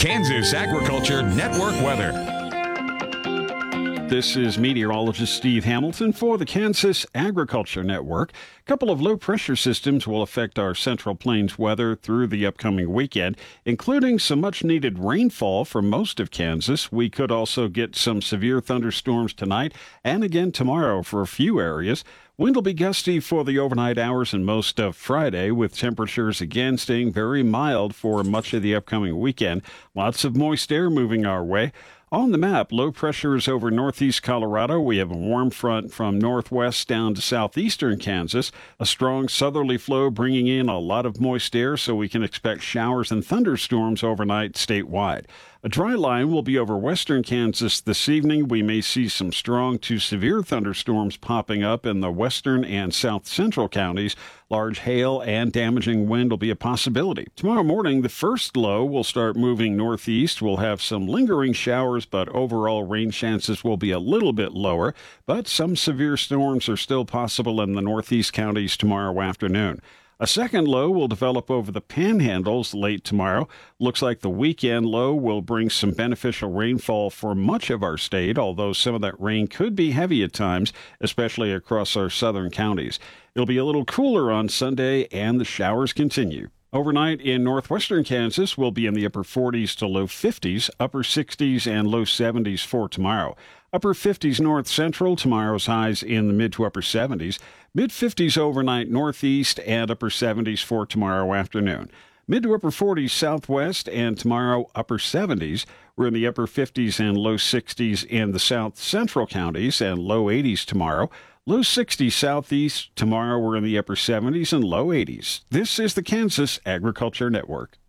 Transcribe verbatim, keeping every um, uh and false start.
Kansas Agriculture Network weather. This is meteorologist Steve Hamilton for the Kansas Agriculture Network. A couple of low-pressure systems will affect our Central Plains weather through the upcoming weekend, including some much-needed rainfall for most of Kansas. We could also get some severe thunderstorms tonight and again tomorrow for a few areas. Wind will be gusty for the overnight hours and most of Friday, with temperatures again staying very mild for much of the upcoming weekend. Lots of moist air moving our way. On the map, low pressure is over northeast Colorado. We have a warm front from northwest down to southeastern Kansas. A strong southerly flow bringing in a lot of moist air, so we can expect showers and thunderstorms overnight statewide. A dry line will be over western Kansas this evening. We may see some strong to severe thunderstorms popping up in the western and south central counties. Large hail and damaging wind will be a possibility. Tomorrow morning, the first low will start moving northeast. We'll have some lingering showers, but overall rain chances will be a little bit lower. But some severe storms are still possible in the northeast counties tomorrow afternoon. A second low will develop over the panhandles late tomorrow. Looks like the weekend low will bring some beneficial rainfall for much of our state, although some of that rain could be heavy at times, especially across our southern counties. It'll be a little cooler on Sunday, and the showers continue. Overnight in northwestern Kansas will be in the upper forties to low fifties, upper sixties and low seventies for tomorrow. Upper fifties north central, tomorrow's highs in the mid to upper seventies. Mid fifties overnight northeast and upper seventies for tomorrow afternoon. Mid to upper forties southwest and tomorrow upper seventies. We're in the upper fifties and low sixties in the south central counties and low eighties tomorrow. Low sixties southeast. Tomorrow we're in the upper seventies and low eighties. This is the Kansas Agriculture Network.